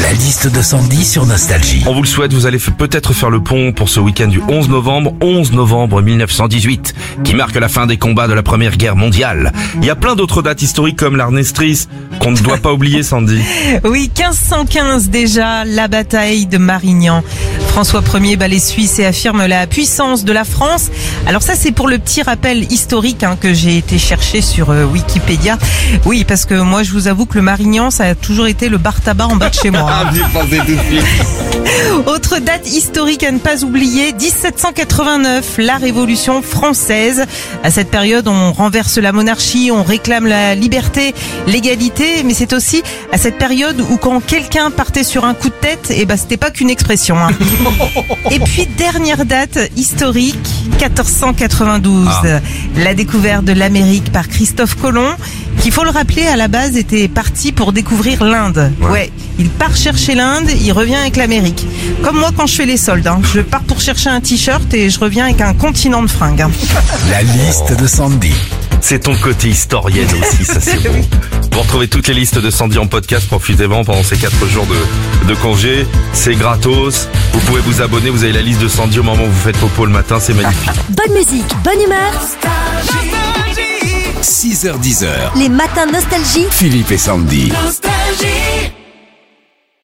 La liste de Sandy sur Nostalgie. On vous le souhaite, vous allez peut-être faire le pont pour ce week-end du 11 novembre 1918, qui marque la fin des combats de la Première Guerre mondiale. Il y a plein d'autres dates historiques comme l'armistice qu'on ne doit pas oublier, Sandy. Oui, 1515 déjà, la bataille de Marignan. François Ier bat les Suisses et affirme la puissance de la France. Alors ça, c'est pour le petit rappel historique que j'ai été chercher sur Wikipédia. Oui, parce que moi, je vous avoue que le Marignan, ça a toujours été le bar tabac en bas de chez moi. J'y pensais tout de suite. Autre date historique à ne pas oublier, 1789, la Révolution française. À cette période, on renverse la monarchie, on réclame la liberté, l'égalité, mais c'est aussi à cette période où quand quelqu'un partait sur un coup de tête, c'était pas qu'une expression. Et puis, dernière date historique, 1492, la découverte de l'Amérique par Christophe Colomb, qui, faut le rappeler, à la base était parti pour découvrir l'Inde. Ouais, il part chercher l'Inde, il revient avec l'Amérique. Comme moi quand je fais les soldes, je pars pour chercher un t-shirt et je reviens avec un continent de fringues. La liste de Sandy. C'est ton côté historienne aussi, ça c'est bon. Vous retrouvez toutes les listes de Sandy en podcast, profitez-en pendant ces 4 jours de congé. C'est gratos, vous pouvez vous abonner, vous avez la liste de Sandy au moment où vous faites popo le matin, c'est magnifique. Bonne musique, bonne humeur. 6h-10h. Les matins nostalgie. Philippe et Sandy.